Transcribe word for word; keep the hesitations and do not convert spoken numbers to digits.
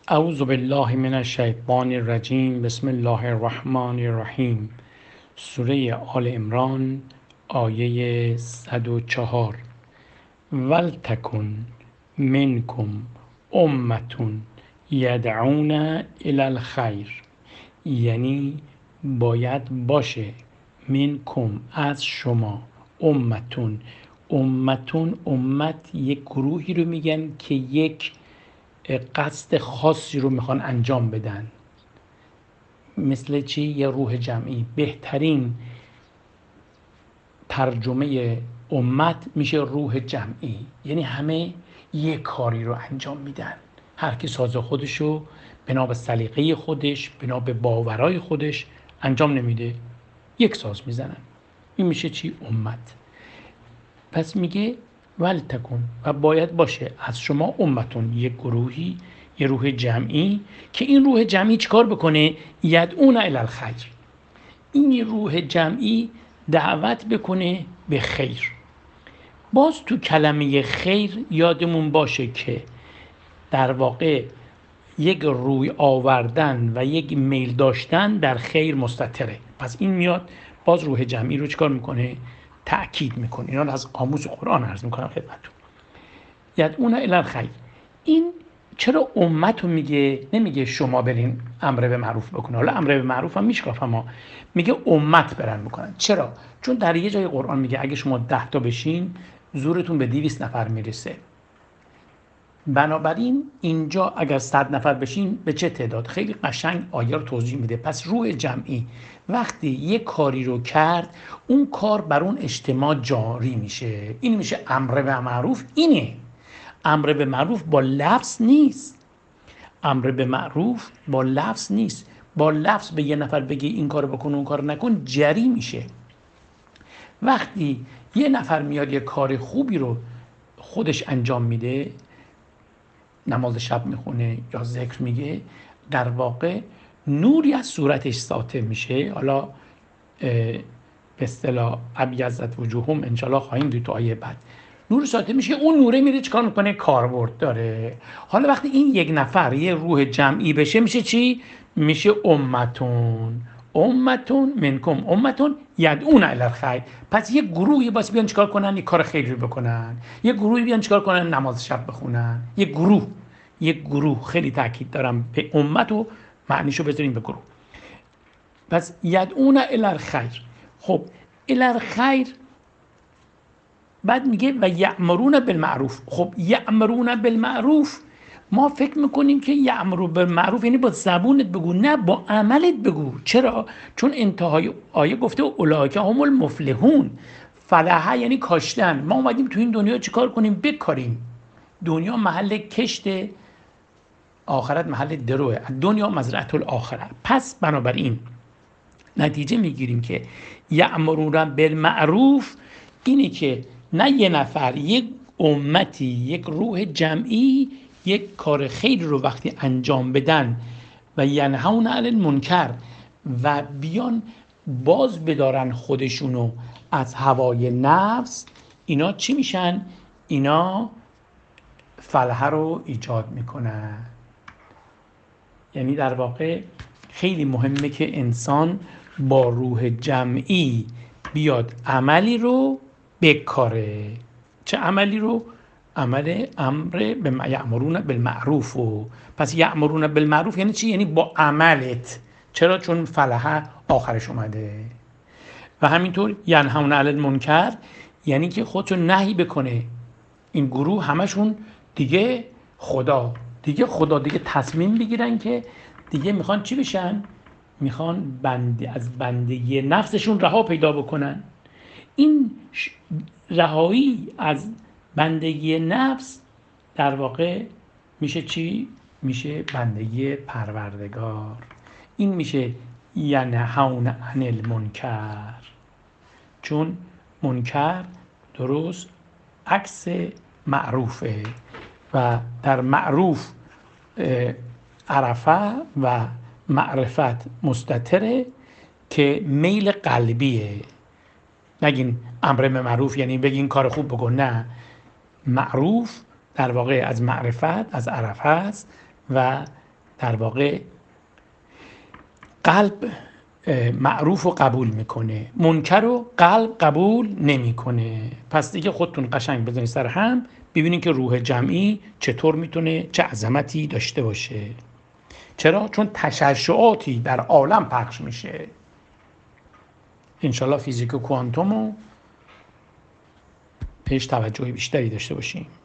اعوذ بالله من الشیطان الرجیم. بسم الله الرحمن الرحیم. سوره آل عمران آیه صد و چهار. ولتکن منکم امة یدعون الی الخیر، یعنی باید باشه منکم از شما، امتون امتون امت یک گروهی رو میگن که یک قصد خاصی رو میخوان انجام بدن. مثل چی؟ یه روح جمعی. بهترین ترجمه امت میشه روح جمعی، یعنی همه یک کاری رو انجام میدن، هر کی ساز خودشو بنا به سلیقه خودش، بنا به باورای خودش انجام نمیده، یک ساز میزنن. این میشه چی؟ امت. پس میگه ولتکن، و باید باشه از شما امتون، یک گروهی، یه روح جمعی که این روح جمعی چیکار بکنه؟ یدعون الی الخیر، این روح جمعی دعوت بکنه به خیر. باز تو کلمه خیر یادمون باشه که در واقع یک روی آوردن و یک میل داشتن در خیر مستتره. پس این میاد باز روح جمعی رو چیکار میکنه؟ تأکید میکنه. اینا رو از قاموس قرآن عرض میکنم خدمتتون. یدعون الی الخیر. این چرا امت رو میگه؟ نمیگه شما برین امر به معروف بکنه. حالا امر به معروف هم میشکافم، اما میگه امت برن میکنن. چرا؟ چون در یه جای قرآن میگه اگه شما ده تا بشین زورتون به دویست نفر میرسه. بنابراین اینجا اگر صد نفر بشین به چه تعداد؟ خیلی قشنگ آیه رو توضیح میده. پس روح جمعی وقتی یک کاری رو کرد، اون کار بر اون اجتماع جاری میشه. این میشه امر به معروف. اینه امر به معروف با لفظ نیست. امر به معروف با لفظ نیست. با لفظ به یه نفر بگی این کارو بکن اون کارو نکن، جری میشه. وقتی یه نفر میاد یه کار خوبی رو خودش انجام میده، نماز شب میخونه یا ذکر میگه، در واقع نوری از صورتش ساطع میشه. حالا به اصطلاح ابیضت وجوههم انشالله خواهیم دید تو آیه بعد. نور ساطع میشه، اون نوره میره چیکار میکنه؟ کاربرد داره. حالا وقتی این یک نفر یه روح جمعی بشه میشه چی؟ میشه امتون امتون منکم امتون یدعون الی الخیر. پس یه گروهی باز بیان چیکار کنن؟ یه کار خیری بکنن. یه گروهی بیان چیکار کنن؟ نماز شب بخونن. یه گروه یک گروه خیلی تاکید دارم به امت و معنیشو بذاریم به گروه. پس یدعون الی الخیر. خب الی الخیر بعد میگه و یأمرون بالمعروف. خب یأمرون بالمعروف، ما فکر میکنیم که یأمرون بالمعروف یعنی با زبونت بگو، نه با عملت بگو. چرا؟ چون انتهای آیه گفته اولئک هم المفلحون. فلحه یعنی کاشتن. ما اومدیم تو این دنیا چیکار کنیم؟ بکاریم. دنیا محل کشت، آخرت محل دروه. دنیا مزرعه الاخره. پس بنابراین نتیجه میگیریم که یأمرون بالمعروف اینه که نه یه نفر، یک امتی، یک روح جمعی یک کار خیر رو وقتی انجام بدن و ینهون عن المنکر و بیان باز بدارن خودشونو از هوای نفس، اینا چی میشن؟ اینا فلاح رو ایجاد میکنن. یعنی در واقع خیلی مهمه که انسان با روح جمعی بیاد عملی رو بکاره. چه عملی رو؟ عمل امر به یأمرون بالمعروف. و پس یأمرون بالمعروف یعنی چی؟ یعنی با عملت. چرا؟ چون فلاح آخرش اومده. و همینطور ینهون عن المنکر یعنی که خودشو نهی بکنه. این گروه همشون دیگه خدا دیگه خدا دیگه تصمیم بگیرن که دیگه میخوان چی بشن؟ میخوان بنده از بندگی نفسشون رها پیدا بکنن. این رهایی از بندگی نفس در واقع میشه چی؟ میشه بندگی پروردگار. این میشه ینهون عن المنکر. چون منکر درست عکس معروفه و در معروف عرفه و معرفت مستتره که میل قلبیه. نگین امر به معروف یعنی بگین کار خوب بکن، نه. معروف در واقع از معرفت، از عرفه است و در واقع قلب معروف رو قبول میکنه، منکر رو قلب قبول نمیکنه. پس دیگه خودتون قشنگ بزنید سر هم ببینید که روح جمعی چطور میتونه چه عظمتی داشته باشه. چرا؟ چون تشعشعاتی در عالم پخش میشه. انشالله فیزیک و کوانتوم رو بهش توجه بیشتری داشته باشیم.